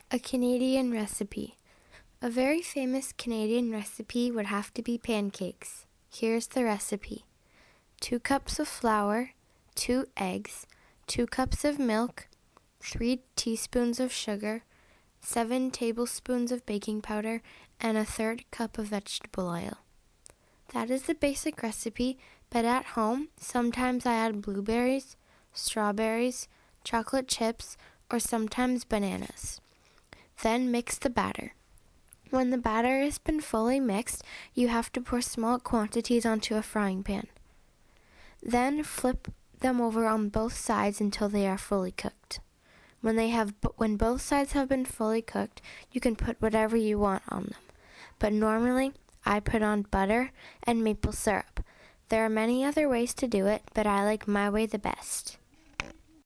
A Canadian recipe. A very famous Canadian recipe would have to be pancakes. Here's the recipe. 2 cups of flour, 2 eggs, 2 cups of milk, 3 teaspoons of sugar, 7 tablespoons of baking powder, and a 1/3 cup of vegetable oil. That is the basic recipe, but at home, sometimes I add blueberries, strawberries, chocolate chips, or sometimes bananas. Then mix the batter. When the batter has been fully mixed, you have to pour small quantities onto a frying pan. Then flip them over on both sides until they are fully cooked. When both sides have been fully cooked, you can put whatever you want on them. But normally, I put on butter and maple syrup. There are many other ways to do it, but I like my way the best.